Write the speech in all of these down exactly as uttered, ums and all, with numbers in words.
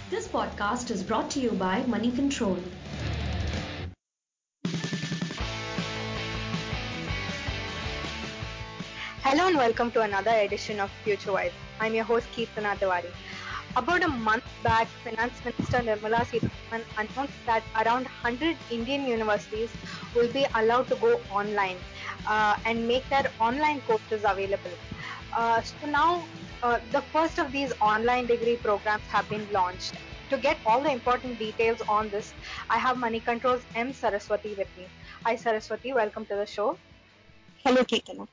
This podcast is brought to you by Money Control. Hello and welcome to another edition of Future Wise. I'm your host Keertana Tiwari. About a month back, Finance Minister Nirmala Sitharaman announced that around one hundred Indian universities will be allowed to go online uh, and make their online courses available. Uh, so now, uh, the first of these online degree programs have been launched. To get all the important details on this, I have Money Control's M. Saraswati with me. Hi Saraswati, welcome to the show. Hello, Keertana.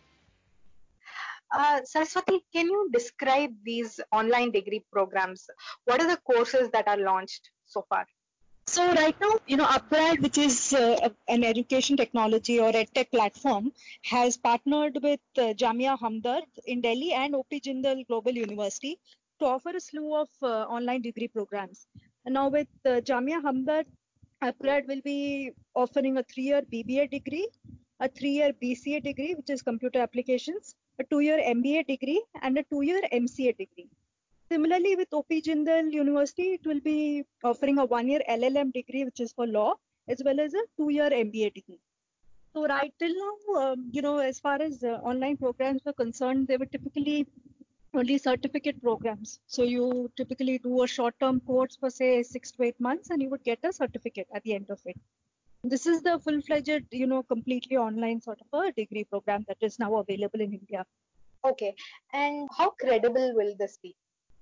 Uh, Saraswati, can you describe these online degree programs? What are the courses that are launched so far? So right now, you know, Upgrad, which is uh, an education technology or edtech platform, has partnered with uh, Jamia Hamdard in Delhi and O P Jindal Global University to offer a slew of uh, online degree programs. And now with uh, Jamia Hamdard, Upgrad will be offering a three-year B B A degree, a three-year B C A degree, which is computer applications, a two-year M B A degree, and a two-year M C A degree. Similarly, with O P Jindal University, it will be offering a one-year L L M degree, which is for law, as well as a two-year M B A degree. So right till now, um, you know, as far as uh, online programs were concerned, they were typically only certificate programs. So you typically do a short-term course for say six to eight months, and you would get a certificate at the end of it. This is the full-fledged, you know, completely online sort of a degree program that is now available in India. Okay, and how credible will this be?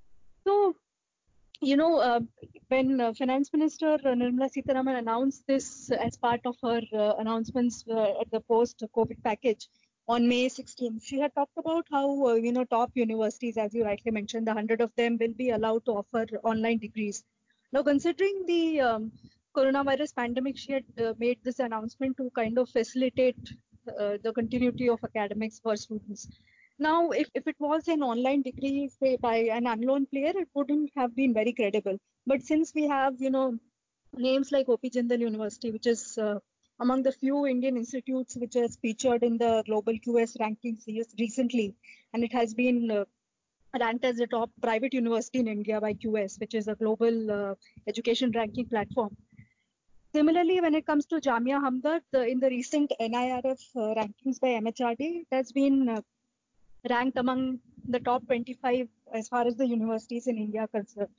So You know, uh, when uh, Finance Minister uh, Nirmala Sitharaman announced this as part of her uh, announcements uh, at the post-COVID package on May sixteenth, she had talked about how, uh, you know, top universities, as you rightly mentioned, the one hundred of them will be allowed to offer online degrees. Now, considering the um, coronavirus pandemic, she had uh, made this announcement to kind of facilitate uh, the continuity of academics for students. Now, if, if it was an online degree, say by an unknown player, it wouldn't have been very credible. But since we have, you know, names like O P Jindal University, which is uh, among the few Indian institutes which has featured in the global Q S rankings recently, and it has been uh, ranked as the top private university in India by Q S, which is a global uh, education ranking platform. Similarly, when it comes to Jamia Hamdard, the, in the recent N I R F uh, rankings by M H R D, it has been uh, ranked among the top twenty-five as far as the universities in India are concerned.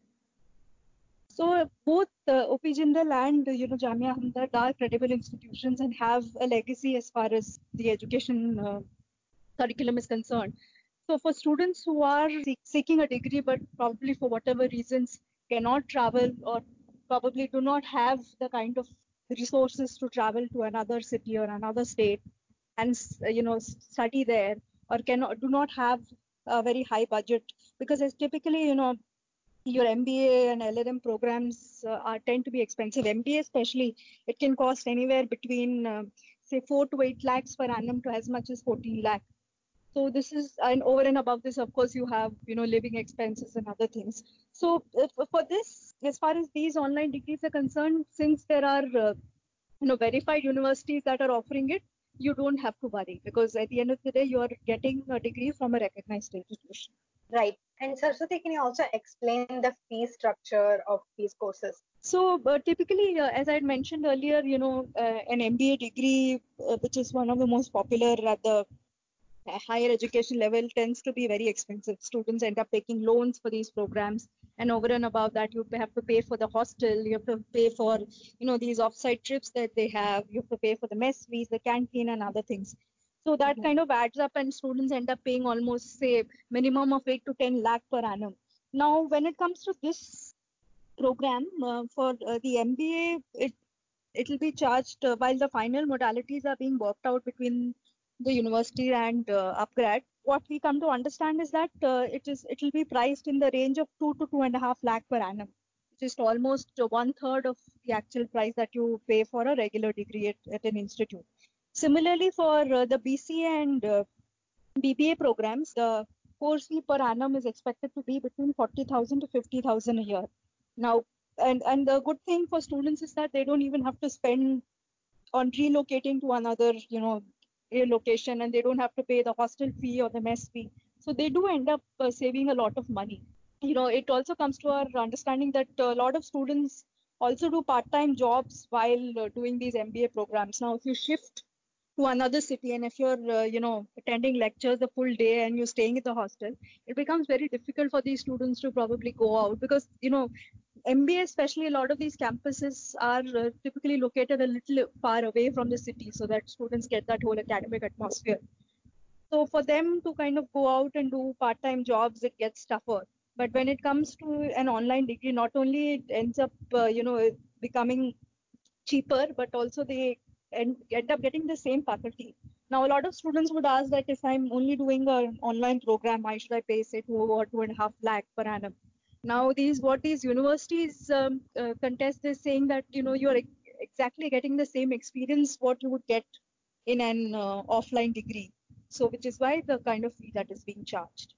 So both uh, O P Jindal and you know Jamia Hamdard are credible institutions and have a legacy as far as the education uh, curriculum is concerned. So for students who are seek, seeking a degree but probably for whatever reasons cannot travel or probably do not have the kind of resources to travel to another city or another state and you know study there, or cannot do not have a very high budget, because it's typically you know your M B A and L L M programs uh, are tend to be expensive. M B A especially, it can cost anywhere between uh, say four to eight lakhs per annum to as much as fourteen lakh. So this is, and over and above this, of course, you have you know living expenses and other things. So uh, for this, as far as these online degrees are concerned, since there are uh, you know verified universities that are offering it, you don't have to worry, because at the end of the day, you are getting a degree from a recognized institution. Right. And Saraswati, can you also explain the fee structure of these courses? So uh, typically, uh, as I had mentioned earlier, you know, uh, an M B A degree, uh, which is one of the most popular at the uh, higher education level, tends to be very expensive. Students end up taking loans for these programs, and over and above that, you have to pay for the hostel, you have to pay for, you know, these offsite trips that they have, you have to pay for the mess fees, the canteen, and other things. So that Mhm. kind of adds up, and students end up paying almost, say, minimum of eight to ten lakh per annum. Now, when it comes to this program uh, for uh, the M B A, it it will be charged uh, while the final modalities are being worked out between the university and uh, upgrad. What we come to understand is that uh, it is it will be priced in the range of two to two and a half lakh per annum, which is almost uh, one third of the actual price that you pay for a regular degree at, at an institute. Similarly, for uh, the B C A and uh, B B A programs, the course fee per annum is expected to be between forty thousand to fifty thousand a year. Now, and, and the good thing for students is that they don't even have to spend on relocating to another, you know, a location, and they don't have to pay the hostel fee or the mess fee. So they do end up uh, saving a lot of money. you know, it also comes to our understanding that a lot of students also do part-time jobs while uh, doing these M B A programs. Now, if you shift to another city and if you're, uh, you know, attending lectures the full day and you're staying in the hostel, it becomes very difficult for these students to probably go out because, you know, M B A, especially a lot of these campuses are uh, typically located a little far away from the city so that students get that whole academic atmosphere. So for them to kind of go out and do part-time jobs, it gets tougher. But when it comes to an online degree, not only it ends up, uh, you know, becoming cheaper, but also they end, end up getting the same faculty. Now, a lot of students would ask that if I'm only doing an online program, why should I pay, say, two or two and a half lakh per annum? Now, these what these universities um, uh, contest is saying that you know you're ex- exactly getting the same experience what you would get in an uh, offline degree. So, which is why the kind of fee that is being charged.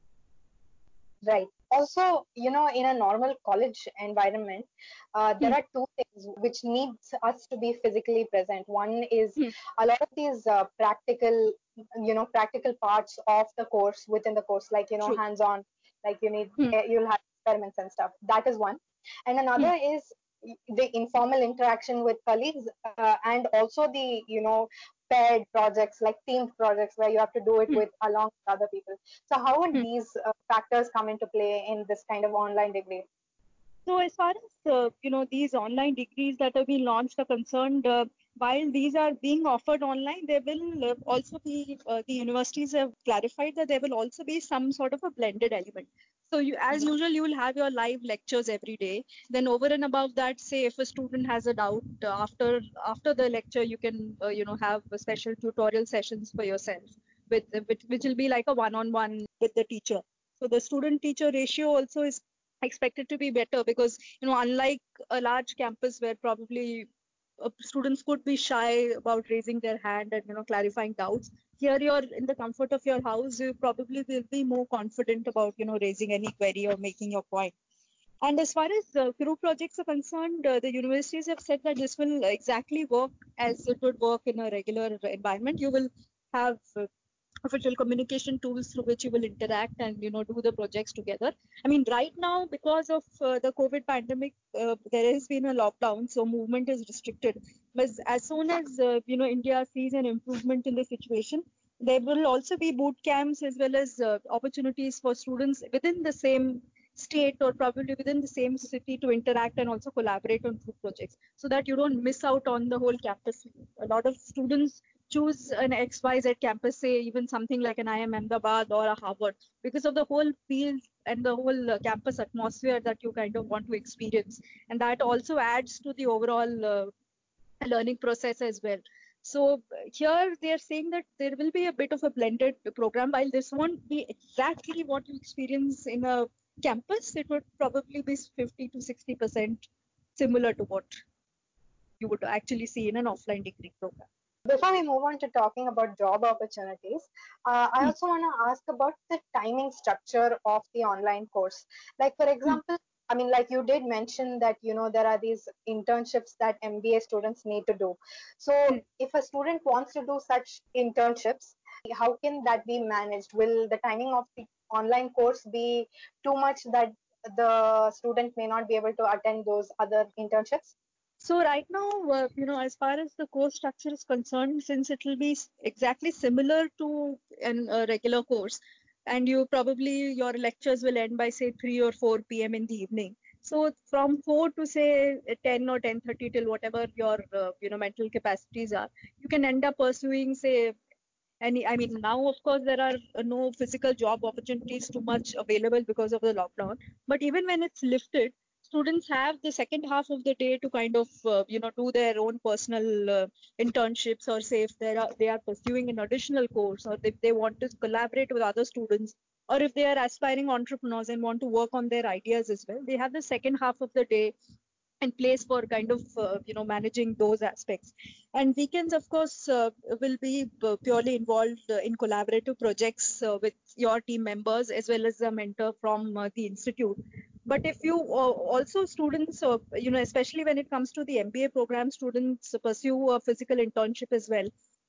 Right. Also, you know, in a normal college environment, uh, there Hmm. are two things which needs us to be physically present. One is Hmm. a lot of these uh, practical, you know, practical parts of the course within the course, like you know, True. hands-on, like you need, Hmm. eh, you'll have experiments and stuff. That is one, and Hmm. another is the informal interaction with colleagues, uh, and also the you know paired projects like team projects where you have to do it Hmm. with along with other people. So how would Hmm. these uh, factors come into play in this kind of online degree? So as far as uh, you know these online degrees that have been launched are concerned, uh, while these are being offered online, there will uh, also be uh, the universities have clarified that there will also be some sort of a blended element. So you, as Mhm. usual, you will have your live lectures every day. Then over and above that, say if a student has a doubt uh, after after the lecture, you can uh, you know have a special tutorial sessions for yourself, with which, which will be like a one-on-one with the teacher. So the student-teacher ratio also is expected to be better because you know unlike a large campus where probably uh, students could be shy about raising their hand and you know clarifying doubts, here you're in the comfort of your house, you probably will be more confident about you know raising any query or making your point. And as far as uh, group projects are concerned, uh, the universities have said that this will exactly work as it would work in a regular environment. You will have uh, official communication tools through which you will interact and you know do the projects together. I mean, right now because of uh, the COVID pandemic, uh, there has been a lockdown, so movement is restricted. But as soon as uh, you know India sees an improvement in the situation, there will also be boot camps as well as uh, opportunities for students within the same state or probably within the same city to interact and also collaborate on group projects so that you don't miss out on the whole campus. A lot of students choose an X Y Z campus, say even something like an I I M Ahmedabad or a Harvard, because of the whole field and the whole uh, campus atmosphere that you kind of want to experience. And that also adds to the overall uh, learning process as well. So uh, here they are saying that there will be a bit of a blended program. While this won't be exactly what you experience in a campus, it would probably be fifty to sixty percent similar to what you would actually see in an offline degree program. Before we move on to talking about job opportunities, uh, I Hmm. also want to ask about the timing structure of the online course. Like, for Hmm. example, I mean, like you did mention that, you know, there are these internships that M B A students need to do. So, Hmm. if a student wants to do such internships, how can that be managed? Will the timing of the online course be too much that the student may not be able to attend those other internships? So right now, uh, you know, as far as the course structure is concerned, since it will be s- exactly similar to an a regular course, and you probably your lectures will end by say three or four p m in the evening. So from four to say ten or ten thirty till whatever your uh, you know mental capacities are, you can end up pursuing say any. I mean, now of course there are uh, no physical job opportunities too much available because of the lockdown. But even when it's lifted, students have the second half of the day to kind of uh, you know do their own personal uh, internships, or say if they are they are pursuing an additional course, or if they want to collaborate with other students, or if they are aspiring entrepreneurs and want to work on their ideas as well, they have the second half of the day in place for kind of uh, you know managing those aspects. And weekends of course uh, will be uh, purely involved uh, in collaborative projects uh, with your team members as well as a mentor from uh, the institute. But if you uh, also students uh, you know especially when it comes to the M B A program, students pursue a physical internship as well.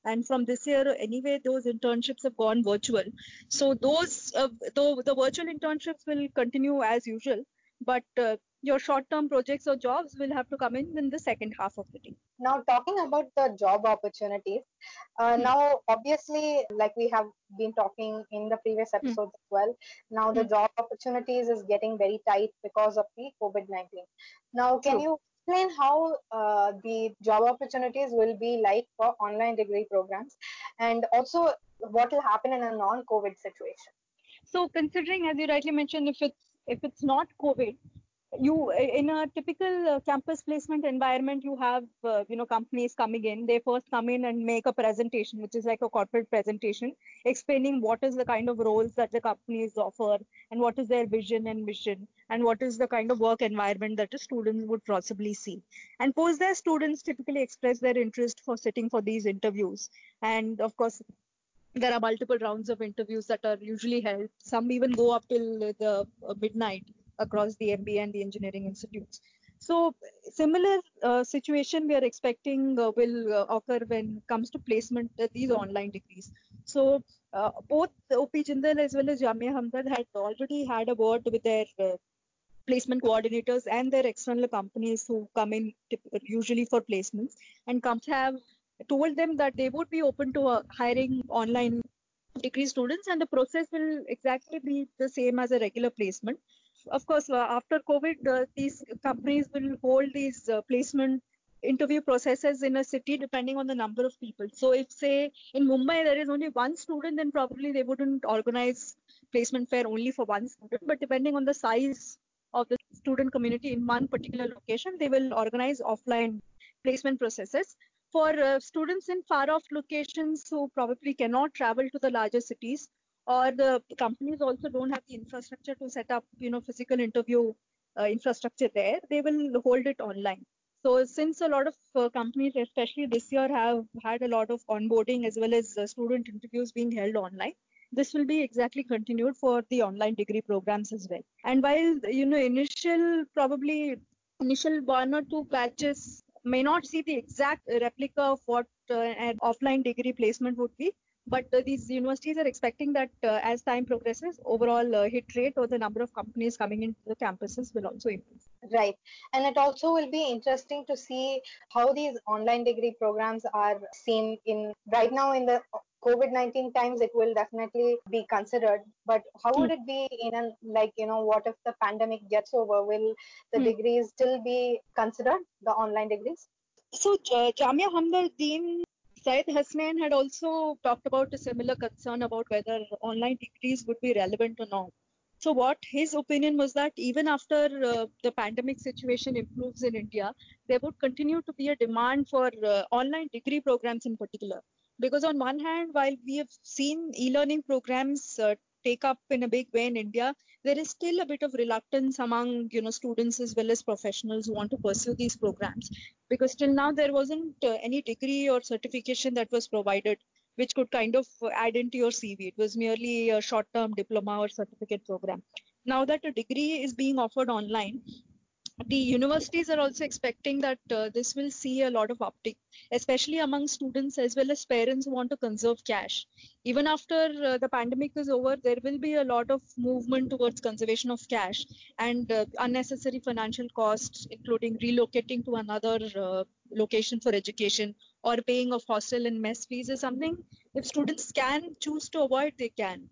And from this year, anyway, those internships have gone virtual. So those, uh, though the virtual internships will continue as usual, but uh, your short-term projects or jobs will have to come in in the second half of the day. Now, talking about the job opportunities, uh, Hmm. now obviously, like we have been talking in the previous Hmm. episodes as well, now the Hmm. job opportunities is getting very tight because of the COVID nineteen. Now, can True. you explain how uh, the job opportunities will be like for online degree programs, and also what will happen in a non-COVID situation? So considering, as you rightly mentioned, if it's if it's not COVID, you in a typical uh, campus placement environment, you have uh, you know companies coming in. They first come in and make a presentation, which is like a corporate presentation, explaining what is the kind of roles that the companies offer and what is their vision and mission and what is the kind of work environment that the students would possibly see. And post their students typically express their interest for sitting for these interviews. And of course, there are multiple rounds of interviews that are usually held. Some even go up till the uh, midnight across the M B A and the engineering institutes. So similar uh, situation we are expecting uh, will uh, occur when it comes to placement uh, these online degrees. So uh, both O P Jindal as well as Jamia Hamdard had already had a word with their uh, placement coordinators and their external companies who come in tip- usually for placements, and companies have told them that they would be open to uh, hiring online degree students, and the process will exactly be the same as a regular placement. Of course, uh, after COVID, uh, these companies will hold these uh, placement interview processes in a city depending on the number of people. So if say in Mumbai there is only one student, then probably they wouldn't organize placement fair only for one student. But depending on the size of the student community in one particular location, they will organize offline placement processes. For uh, students in far off locations who probably cannot travel to the larger cities, or the companies also don't have the infrastructure to set up, you know, physical interview uh, infrastructure there, they will hold it online. So since a lot of uh, companies, especially this year, have had a lot of onboarding as well as uh, student interviews being held online, this will be exactly continued for the online degree programs as well. And while, you know, initial probably initial one or two batches may not see the exact replica of what uh, an offline degree placement would be, but uh, these universities are expecting that uh, as time progresses, overall uh, hit rate or the number of companies coming into the campuses will also improve. Right. And it also will be interesting to see how these online degree programs are seen in right now in the COVID nineteen times. It will definitely be considered. But how Hmm. would it be in an like, you know, what if the pandemic gets over? Will the Hmm. degrees still be considered, the online degrees? So, uh, Jamia Hamdard Dean Syed Hasnain had also talked about a similar concern about whether online degrees would be relevant or not. So, what his opinion was that even after uh, the pandemic situation improves in India, there would continue to be a demand for uh, online degree programs in particular. Because on one hand, while we have seen e-learning programs uh, take up in a big way in India, there is still a bit of reluctance among you know students as well as professionals who want to pursue these programs, because till now there wasn't uh, any degree or certification that was provided which could kind of uh, add into your C V. It was merely a short-term diploma or certificate program. Now that a degree is being offered online, the universities are also expecting that uh, this will see a lot of uptick, especially among students as well as parents who want to conserve cash. Even after uh, the pandemic is over, there will be a lot of movement towards conservation of cash, and uh, unnecessary financial costs, including relocating to another uh, location for education or paying of hostel and mess fees, is something if students can choose to avoid, they can.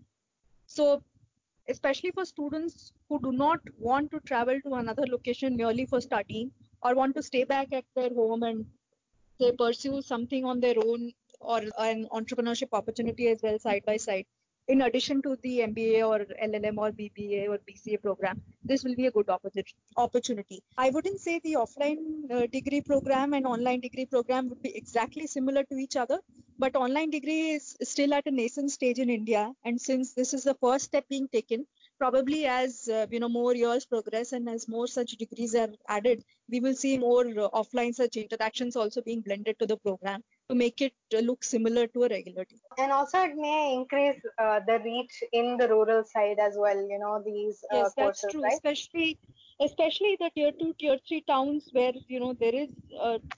So especially for students who do not want to travel to another location merely for studying, or want to stay back at their home and they pursue something on their own, or an entrepreneurship opportunity as well side by side, in addition to the M B A or L L M or B B A or B C A program, this will be a good opportu- opportunity. I wouldn't say the offline uh, degree program and online degree program would be exactly similar to each other, but online degree is still at a nascent stage in India, and since this is the first step being taken, probably as uh, you know more years progress and as more such degrees are added, we will see more uh, offline such interactions also being blended to the program to make it uh, look similar to a regular degree. And also, it may increase uh, the reach in the rural side as well, you know, these uh, Yes, that's courses, true. right? Especially, especially the tier two, tier three towns where you know there is uh,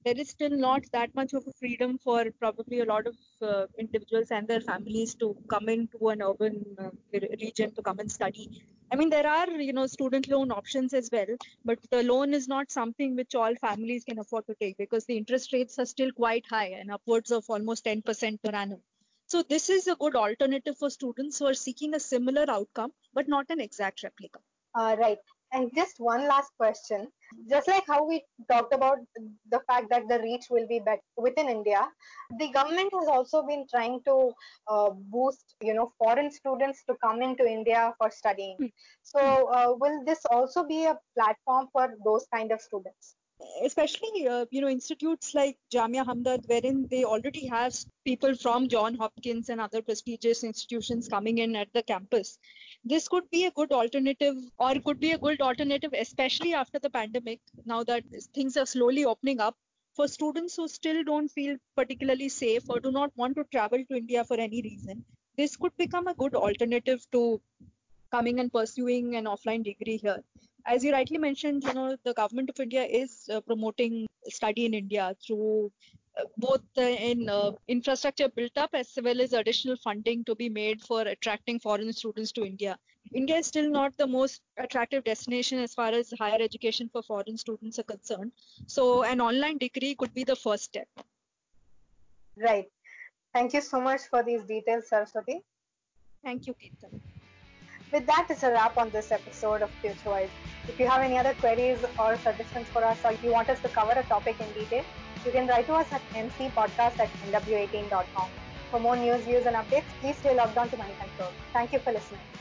there is still not that much of a freedom for probably a lot of uh, individuals and their families to come into an urban uh, re- region to come and study. I mean, there are, you know, student loan options as well, but the loan is not something which all families can afford to take because the interest rates are still quite high and upwards of almost ten percent per annum. So this is a good alternative for students who are seeking a similar outcome, but not an exact replica. Uh, right. And just one last question. Just like how we talked about the fact that the reach will be better within India, the government has also been trying to uh, boost, you know, foreign students to come into India for studying. So, uh, will this also be a platform for those kind of students? Especially uh, you know, institutes like Jamia Hamdard, wherein they already have people from John Hopkins and other prestigious institutions coming in at the campus. This could be a good alternative, or could be a good alternative, especially after the pandemic, now that things are slowly opening up, for students who still don't feel particularly safe or do not want to travel to India for any reason. This could become a good alternative to coming and pursuing an offline degree here. As you rightly mentioned, you know, the government of India is uh, promoting study in India through uh, both uh, in uh, infrastructure built up as well as additional funding to be made for attracting foreign students to India. India is still not the most attractive destination as far as higher education for foreign students are concerned. So an online degree could be the first step. Right. Thank you so much for these details, Saraswati. Thank you, Keertan. With that, it's a wrap on this episode of FutureWise. If you have any other queries or suggestions for us, or you want us to cover a topic in detail, you can write to us at m c podcast at n w eighteen dot com. For more news, views, and updates, please stay logged on to Money Control. Thank you for listening.